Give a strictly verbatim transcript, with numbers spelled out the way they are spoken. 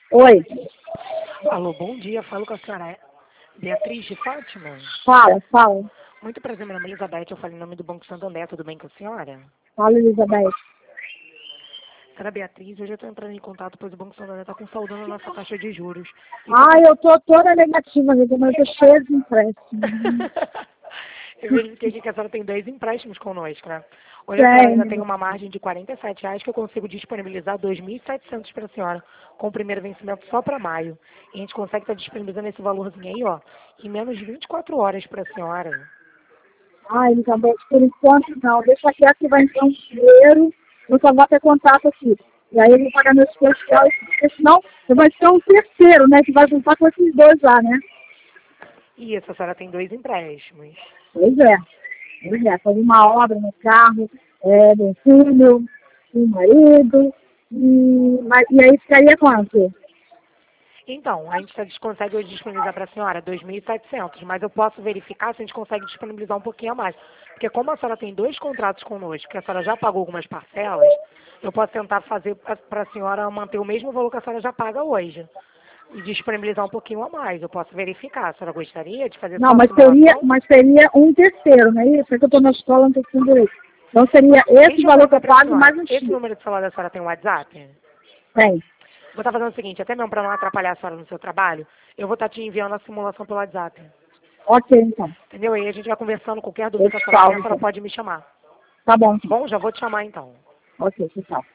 Oi, Alô, bom dia. Falo com a senhora Beatriz de Fátima. fala, fala. Muito prazer, meu nome é Elizabeth. Eu falo em nome do Banco Santander. Tudo bem com a senhora? Fala, Elizabeth. Senhora Beatriz, hoje eu estou entrando em contato, pois o Banco Santander está consolidando a nossa taxa de juros. E tô Ai, com- eu tô toda negativa, amiga, mas eu tô cheia de empréstimos. Eu verifiquei aqui que a senhora tem dois empréstimos conosco, né? Hoje a senhora ainda tem Tenho. uma margem de quarenta e sete reais que eu consigo disponibilizar dois mil e setecentos para a senhora, com o primeiro vencimento só para maio. E a gente consegue estar disponibilizando esse valorzinho aí, ó, em menos de vinte e quatro horas para a senhora. Ai, Elizabeth, por enquanto não. Deixa quieto que vai entrar um dinheiro, eu só vou ter contato aqui. E aí eu vou pagar meus pessoal, porque senão vai ser um terceiro, né, que vai juntar com esses dois lá, né? Isso, a senhora tem dois empréstimos. Pois é, pois é. Fazer uma obra no carro, é, do filho, do marido, e, mas, e aí ficaria quanto? Então, a gente tá- consegue hoje disponibilizar para a senhora dois mil e setecentos, mas eu posso verificar se a gente consegue disponibilizar um pouquinho a mais. Porque como a senhora tem dois contratos conosco, que a senhora já pagou algumas parcelas, eu posso tentar fazer para a senhora manter o mesmo valor que a senhora já paga hoje. E disponibilizar um pouquinho a mais. Eu posso verificar. A senhora gostaria de fazer Não, só a mas seria, simulação? mas seria um terceiro, não é isso? É que eu estou na escola, não estou com direito. Então seria esse Deixa eu valor que perguntar eu para a pago senhora. mais um Esse X. número de celular da senhora tem WhatsApp? Tem. Vou estar fazendo o seguinte, até mesmo para não atrapalhar a senhora no seu trabalho, eu vou estar te enviando a simulação pelo WhatsApp. Ok, então. Entendeu? Aí a gente vai conversando, qualquer dúvida Eu que a te senhora salvo, tenha, a senhora então. pode me chamar. Tá bom, então. Bom, já vou te chamar então. Ok, tchau.